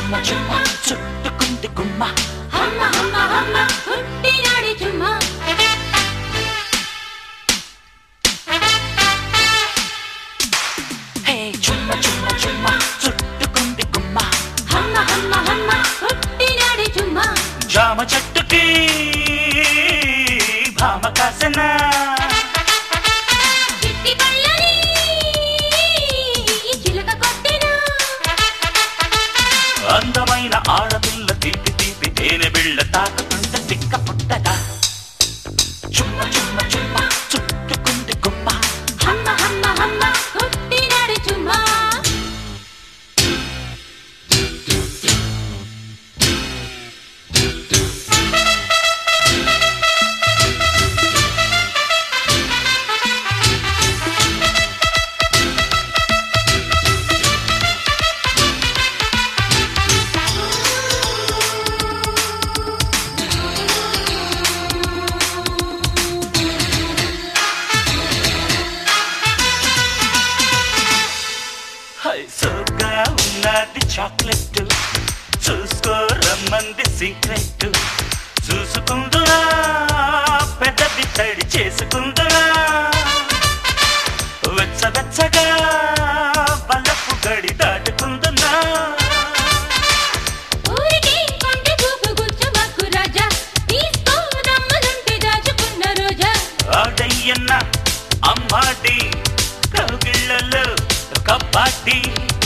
చుమ్మ చుట్టుకుంది గుమ్మ హమ్మ హమ్మ హమ్మ పుట్టినాడి చుమ్మ హే చుమ్మ చుమ్మ చుమ్మ చుట్టుకుంది గుమ్మ హమ్మ హమ్మ హమ్మ పుట్టినాడి చుమ్మ జామ చెట్టుకి భామ కాసన చిట్టి పళ్ళని చిలక కొట్టిన అందమైన ఆడపిల్ల తీపి తీపి తేనె బిళ్ళ తాకుతుంటే తిక్క పుట్టదా చుమ్మ చుమ్మ చుమ్మ చుట్టుకుంది గుమ్మ హమ్మ హమ్మ హమ్మ పుట్టినాడి చుమ్మ సోగా ఉన్నది చాక్లెట్ చూసుకో రమ్మంది సీక్రెట్ చూసుకుందునా పెద్దది తడి చేసుకుందునా వెచ్చ వెచ్చగా బలపు గడి దాటుకుందునా ఊరికి కొంటె చూపు గుచ్చమక్కు రాజా తీసుకో రమ్మనుంటే దాచుకున్న రోజా ఆడయ్యన్న అమ్మాడి కౌగిళ్ళలో కబ్బాటి